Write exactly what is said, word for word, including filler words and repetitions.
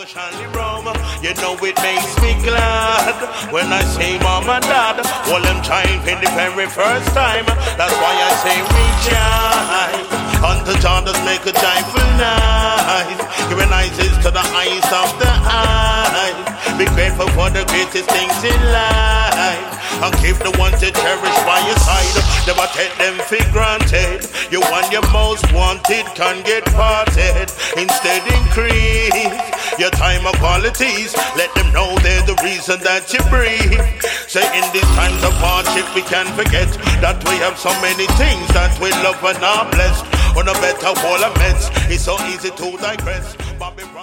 Shanley Rome. You know it makes me glad when I see mom and dad. All them trying for the very first time. That's why I say rejoice. Unto John does make a joyful night. Giving eyes to the eyes of the eyes. Be grateful for the greatest things in life. And keep the ones you cherish by your side. Never take them for granted. You want your most wanted can get parted. Instead increase your time of qualities. Let them know they're the reason that you breathe. Say in these times of hardship we can't forget that we have so many things that we love and are blessed. On a better wall of meds, it's so easy to digress. Bobby